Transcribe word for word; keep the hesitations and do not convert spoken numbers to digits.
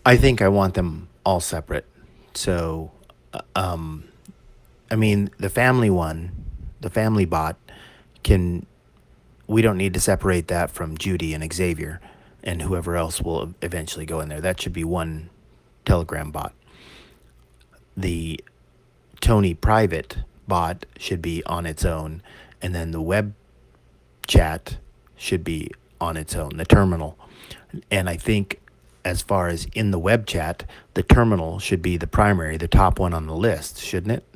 I think I want them all separate. So, uh, um, I mean, the family one, the family bot, can we don't need to separate that from Judy and Xavier and whoever else will eventually go in there. That should be one Telegram bot. The Tony private bot should be on its own, and then the web chat should be on its own, the terminal. And I think as far as in the web chat, the terminal should be the primary, the top one on the list, shouldn't it?